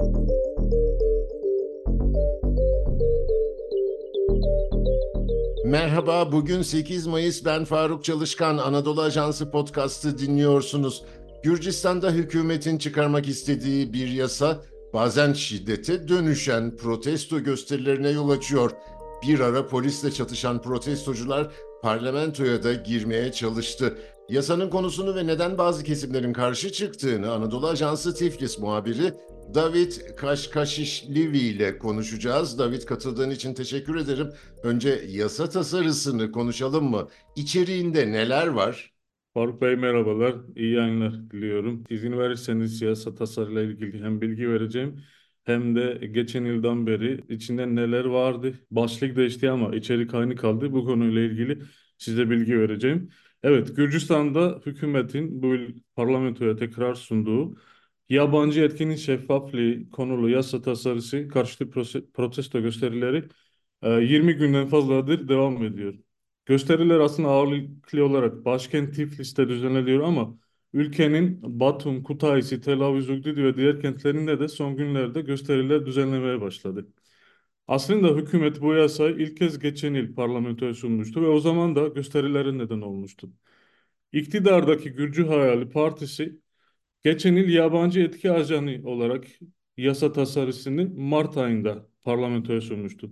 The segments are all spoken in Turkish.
Merhaba, bugün 8 Mayıs. Ben Faruk Çalışkan. Anadolu Ajansı podcast'ı dinliyorsunuz. Gürcistan'da hükümetin çıkarmak istediği bir yasa bazen şiddete dönüşen protesto gösterilerine yol açıyor. Bir ara polisle çatışan protestocular parlamentoya da girmeye çalıştı. Yasanın konusunu ve neden bazı kesimlerin karşı çıktığını Anadolu Ajansı Tiflis muhabiri David Kaşkaşişvili ile konuşacağız. David, katıldığın için teşekkür ederim. Önce yasa tasarısını konuşalım mı? İçeriğinde neler var? Faruk Bey merhabalar, iyi yayınlar diliyorum. İzin verirseniz siyasal tasarıyla ilgili hem bilgi vereceğim hem de geçen yıldan beri içinde neler vardı. Başlık değişti ama içerik aynı kaldı. Bu konuyla ilgili size bilgi vereceğim. Evet, Gürcistan'da hükümetin bu yıl parlamentoya tekrar sunduğu yabancı etkinin şeffaflığı konulu yasa tasarısı karşıtı protesto gösterileri 20 günden fazladır devam ediyor. Gösteriler aslında ağırlıklı olarak başkent Tiflis'te düzenleniyor ama ülkenin Batum, Kutaisi, Tel Aviv, Zugdidi ve diğer kentlerinde de son günlerde gösteriler düzenlemeye başladı. Aslında hükümet bu yasayı ilk kez geçen yıl parlamentoya sunmuştu ve o zaman da gösterilerin neden olmuştu. İktidardaki Gürcü Hayali Partisi geçen yıl yabancı etki ajanı olarak yasa tasarısını Mart ayında parlamentoya sunmuştu.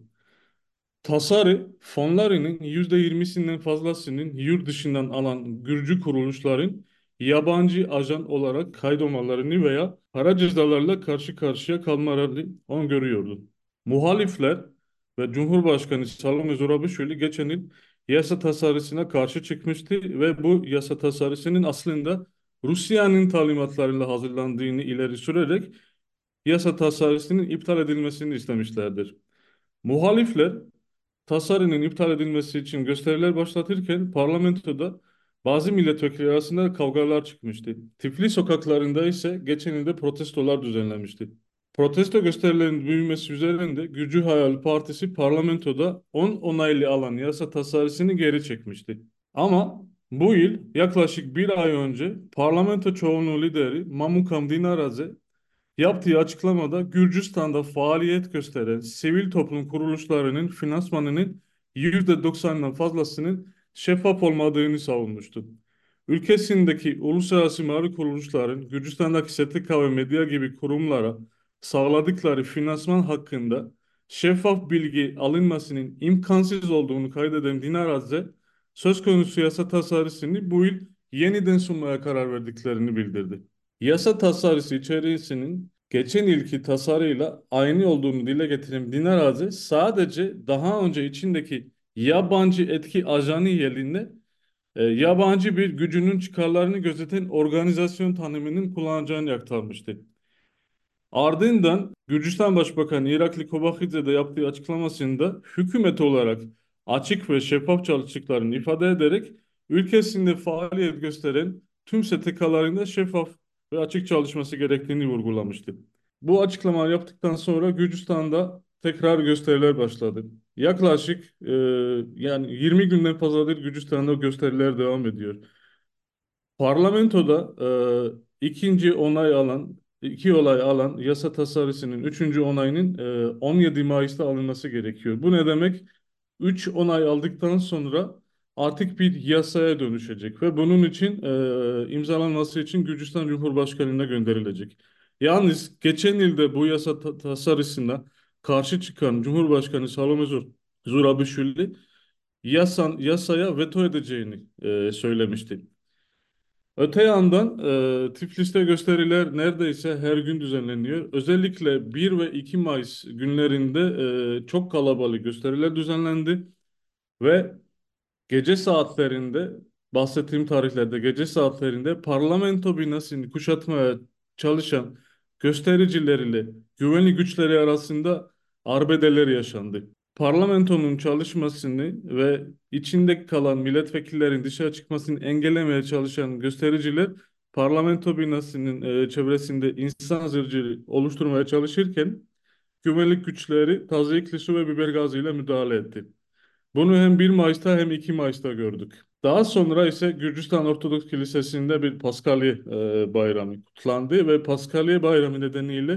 Tasarı fonlarının %20'sinden fazlasının yurt dışından alan Gürcü kuruluşların yabancı ajan olarak kaydolmalarını veya para cezalarla karşı karşıya kalmalarını öngörüyordu. Muhalifler ve Cumhurbaşkanı Salome Zurabišvili geçen yıl yasa tasarısına karşı çıkmıştı ve bu yasa tasarısının aslında Rusya'nın talimatlarıyla hazırlandığını ileri sürerek yasa tasarısının iptal edilmesini istemişlerdir. Muhalifler tasarının iptal edilmesi için gösteriler başlatırken parlamentoda bazı milletvekilleri arasında kavgalar çıkmıştı. Tiflis sokaklarında ise geçen yılda protestolar düzenlenmişti. Protesto gösterilerinin büyümesi üzerinde Gürcü Hayal Partisi parlamentoda 10 onaylı alan yasa tasarısını geri çekmişti. Ama bu yıl yaklaşık bir ay önce parlamento çoğunluğu lideri Mamukam Dinaradze yaptığı açıklamada Gürcistan'da faaliyet gösteren sivil toplum kuruluşlarının finansmanının %90'dan fazlasının şeffaf olmadığını savunmuştu. Ülkesindeki uluslararası mali kuruluşların Gürcistan'daki STK ve medya gibi kurumlara sağladıkları finansman hakkında şeffaf bilgi alınmasının imkansız olduğunu kaydeden Dinar Azze, söz konusu yasa tasarısını bu yıl yeniden sunmaya karar verdiklerini bildirdi. Yasa tasarısı içerisinin geçen yılki tasarıyla aynı olduğunu dile getiren Dinarazi sadece daha önce içindeki yabancı etki ajanı yerine yabancı bir gücünün çıkarlarını gözeten organizasyon tanımının kullanacağını aktarmıştı. Ardından Gürcistan Başbakanı Irakli Kobakhidze de yaptığı açıklamasında hükümet olarak açık ve şeffaf çalıştıklarını ifade ederek ülkesinde faaliyet gösteren tüm STK'ların da şeffaf ve açık çalışması gerektiğini vurgulamıştı. Bu açıklamalar yaptıktan sonra Gürcistan'da tekrar gösteriler başladı. Yaklaşık yani 20 günden fazladır Gürcistan'da gösteriler devam ediyor. Parlamentoda ikinci onay alan, iki olay alan yasa tasarısının üçüncü onayının 17 Mayıs'ta alınması gerekiyor. Bu ne demek? Üç onay aldıktan sonra artık bir yasaya dönüşecek ve bunun için imzalanması için Gürcistan Cumhurbaşkanı'na gönderilecek. Yalnız geçen yılda bu yasa tasarısına karşı çıkan Cumhurbaşkanı Salome Zurabišvili yasaya veto edeceğini söylemişti. Öte yandan Tiflis'te gösteriler neredeyse her gün düzenleniyor. Özellikle 1 ve 2 Mayıs günlerinde çok kalabalık gösteriler düzenlendi ve gece saatlerinde bahsettiğim tarihlerde gece saatlerinde parlamento binasını kuşatmaya çalışan göstericilerle güvenlik güçleri arasında arbedeler yaşandı. Parlamentonun çalışmasını ve içinde kalan milletvekillerin dışarı çıkmasını engellemeye çalışan göstericiler parlamento binasının çevresinde insan zırhları oluşturmaya çalışırken güvenlik güçleri tazyikli su ve biber gazıyla müdahale etti. Bunu hem 1 Mayıs'ta hem 2 Mayıs'ta gördük. Daha sonra ise Gürcistan Ortodoks Kilisesi'nde bir Paskalya bayramı kutlandı ve Paskalya bayramı nedeniyle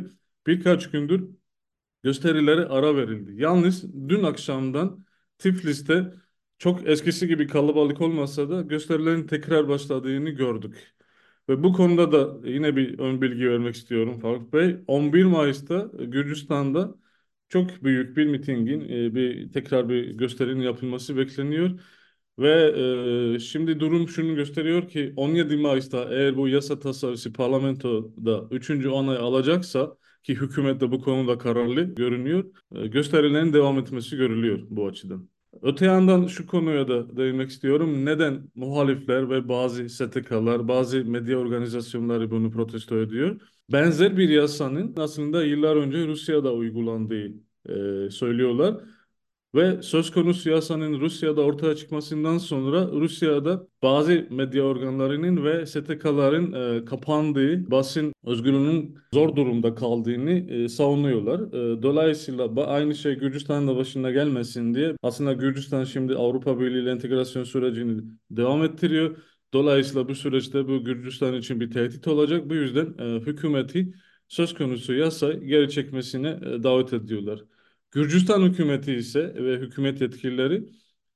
birkaç gündür gösterilere ara verildi. Yalnız dün akşamdan Tiflis'te çok eskisi gibi kalabalık olmasa da gösterilerin tekrar başladığını gördük. Ve bu konuda da yine bir ön bilgi vermek istiyorum Faruk Bey. 11 Mayıs'ta Gürcistan'da çok büyük bir mitingin, tekrar bir gösterinin yapılması bekleniyor. Ve şimdi durum şunu gösteriyor ki 17 Mayıs'ta eğer bu yasa tasarısı parlamentoda üçüncü onay alacaksa, ki hükümet de bu konuda kararlı görünüyor, gösterilerin devam etmesi görülüyor bu açıdan. Öte yandan şu konuya da değinmek istiyorum. Neden muhalifler ve bazı STK'lar, bazı medya organizasyonları bunu protesto ediyor? Benzer bir yasanın aslında yıllar önce Rusya'da uygulandığı söylüyorlar. Ve söz konusu yasanın Rusya'da ortaya çıkmasından sonra Rusya'da bazı medya organlarının ve STK'ların kapandığı, basın özgürlüğünün zor durumda kaldığını savunuyorlar. Dolayısıyla aynı şey Gürcistan'ın da başına gelmesin diye aslında Gürcistan şimdi Avrupa Birliği ile entegrasyon sürecini devam ettiriyor. Dolayısıyla bu süreçte bu Gürcistan için bir tehdit olacak. Bu yüzden hükümeti söz konusu yasa geri çekmesine davet ediyorlar. Gürcistan hükümeti ise ve hükümet yetkilileri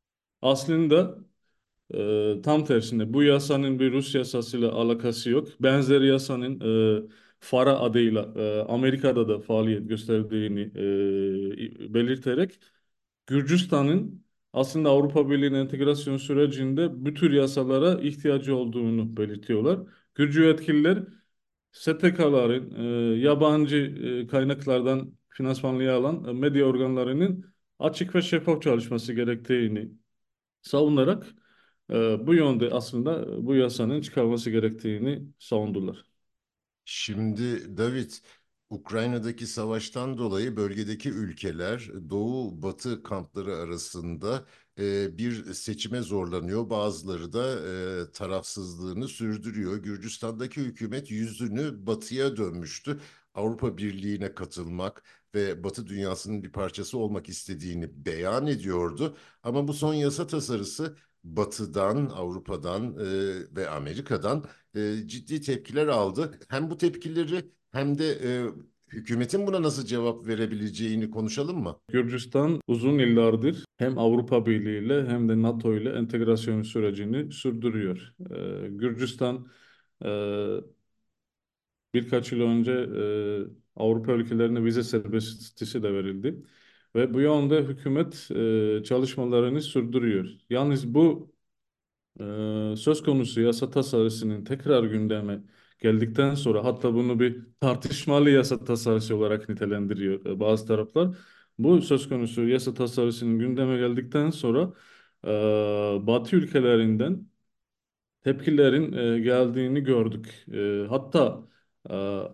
aslında tam tersine bu yasanın bir Rus yasasıyla alakası yok. Benzeri yasanın FARA adıyla Amerika'da da faaliyet gösterdiğini belirterek Gürcistan'ın aslında Avrupa Birliği'nin entegrasyon sürecinde bu tür yasalara ihtiyacı olduğunu belirtiyorlar. Gürcü yetkililer STK'ların, yabancı kaynaklardan finansmanlığı alan medya organlarının açık ve şeffaf çalışması gerektiğini savunarak bu yönde aslında bu yasanın çıkarılması gerektiğini savundular. Şimdi David, Ukrayna'daki savaştan dolayı bölgedeki ülkeler Doğu-Batı kampları arasında bir seçime zorlanıyor. Bazıları da tarafsızlığını sürdürüyor. Gürcistan'daki hükümet yüzünü Batı'ya dönmüştü. Avrupa Birliği'ne katılmak ve Batı dünyasının bir parçası olmak istediğini beyan ediyordu. Ama bu son yasa tasarısı Batı'dan, Avrupa'dan ve Amerika'dan ciddi tepkiler aldı. Hem bu tepkileri hem de hükümetin buna nasıl cevap verebileceğini konuşalım mı? Gürcistan uzun yıllardır hem Avrupa Birliği ile hem de NATO ile entegrasyon sürecini sürdürüyor. Gürcistan e, birkaç yıl önce Avrupa ülkelerine vize serbestisi de verildi. Ve bu yönde hükümet çalışmalarını sürdürüyor. Yalnız bu söz konusu yasa tasarısının tekrar gündeme geldikten sonra, hatta bunu bir tartışmalı yasa tasarısı olarak nitelendiriyor bazı taraflar. Bu söz konusu yasa tasarısının gündeme geldikten sonra Batı ülkelerinden tepkilerin geldiğini gördük. Hatta e,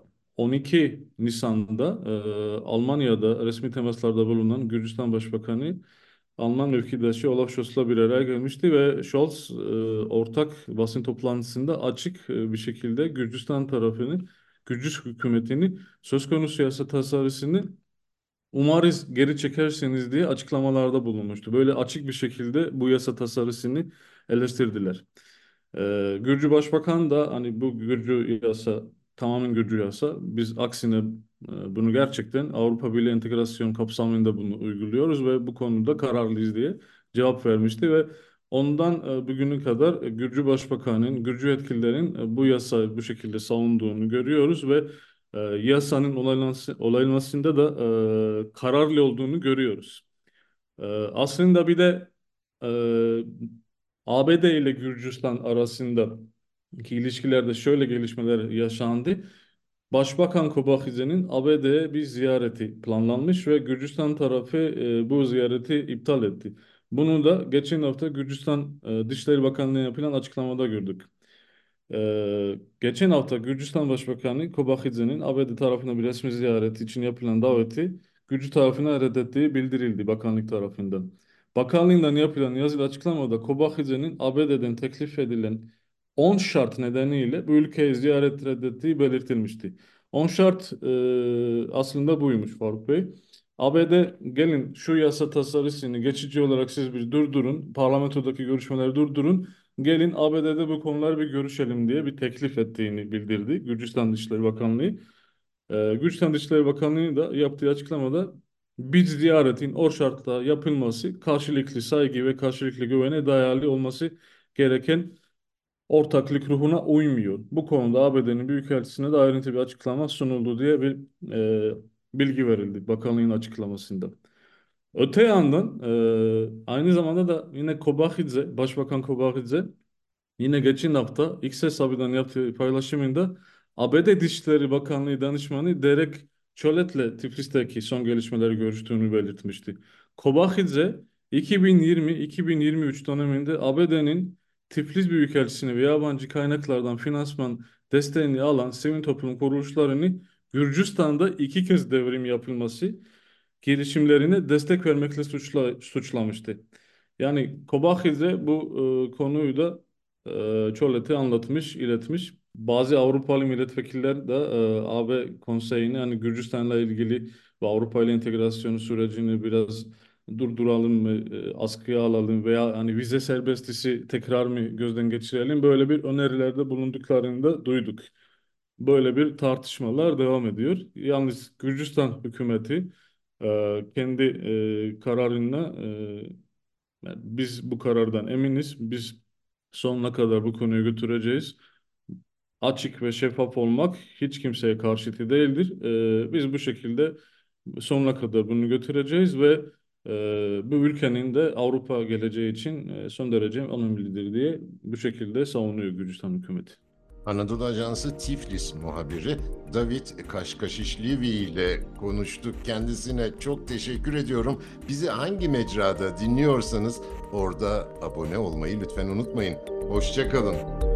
12 Nisan'da Almanya'da resmi temaslarda bulunan Gürcistan Başbakanı Alman mevkidaşı Olaf Scholz'la bir araya gelmişti ve Scholz ortak basın toplantısında açık bir şekilde Gürcistan tarafını, Gürcü hükümetini söz konusu yasa tasarısını umarız geri çekerseniz diye açıklamalarda bulunmuştu. Böyle açık bir şekilde bu yasa tasarısını eleştirdiler. Gürcü Başbakan da hani bu Gürcü yasa tamamen Gürcü yasa. Biz aksine bunu gerçekten Avrupa Birliği entegrasyon kapsamında bunu uyguluyoruz ve bu konuda kararlıyız diye cevap vermişti ve ondan bugüne kadar Gürcü Başbakanın, Gürcü yetkililerin bu yasayı bu şekilde savunduğunu görüyoruz ve yasanın onaylanmasında da kararlı olduğunu görüyoruz. Aslında bir de e, ABD ile Gürcistan arasındaki ilişkilerde şöyle gelişmeler yaşandı. Başbakan Kobakhidze'nin ABD'ye bir ziyareti planlanmış ve Gürcistan tarafı bu ziyareti iptal etti. Bunu da geçen hafta Gürcistan Dışişleri Bakanlığı'na yapılan açıklamada gördük. Geçen hafta Gürcistan Başbakanı Kobakhidze'nin ABD tarafına bir resmi ziyareti için yapılan daveti Gürcü tarafına reddettiği bildirildi bakanlık tarafından. Bakanlığından yapılan yazılı açıklamada Kobakhidze'nin ABD'den teklif edilen 10 şart nedeniyle bu ülkeyi ziyaret reddettiği belirtilmişti. 10 şart aslında buymuş Faruk Bey. ABD gelin şu yasa tasarısını geçici olarak siz bir durdurun, parlamentodaki görüşmeleri durdurun. Gelin ABD'de bu konuları bir görüşelim diye bir teklif ettiğini bildirdi Gürcistan Dışişleri Bakanlığı. Gürcistan Dışişleri Bakanlığı da yaptığı açıklamada biz ziyaretin o şartta yapılması karşılıklı saygı ve karşılıklı güvene dayalı olması gereken ortaklık ruhuna uymuyor. Bu konuda ABD'nin Büyükelçisi'ne de ayrıntı bir açıklama sunuldu diye bir bilgi verildi bakanlığın açıklamasında. Öte yandan aynı zamanda da yine Kobakidze, Başbakan Kobakidze yine geçen hafta X hesabından yaptığı paylaşımında ABD Dışişleri Bakanlığı danışmanı Derek Chollet'le Tiflis'teki son gelişmeleri görüştüğünü belirtmişti. Kobakidze 2020-2023 döneminde ABD'nin Tiflis Büyükelçisini ve yabancı kaynaklardan finansman desteğini alan sivil toplum kuruluşlarını Gürcistan'da 2 kez devrim yapılması girişimlerine destek vermekle suçlamıştı. Yani Kobakidze bu konuyu da Çollet'e anlatmış, iletmiş. Bazı Avrupalı milletvekiller de AB konseyine hani Gürcistan'la ilgili ve Avrupa ile entegrasyonu sürecini biraz durduralım mı, askıya alalım veya hani vize serbestisi tekrar mı gözden geçirelim böyle bir önerilerde bulunduklarını da duyduk. Böyle bir tartışmalar devam ediyor. Yalnız Gürcistan hükümeti kendi kararına yani biz bu karardan eminiz. Biz sonuna kadar bu konuyu götüreceğiz. Açık ve şeffaf olmak hiç kimseye karşıtı değildir. Biz bu şekilde sonuna kadar bunu götüreceğiz ve bu ülkenin de Avrupa geleceği için son derece önemlidir diye bu şekilde savunuyor Gürcistan hükümeti. Anadolu Ajansı Tiflis muhabiri David Kaşkaşişlivi ile konuştuk. Kendisine çok teşekkür ediyorum. Bizi hangi mecrada dinliyorsanız orada abone olmayı lütfen unutmayın. Hoşça kalın.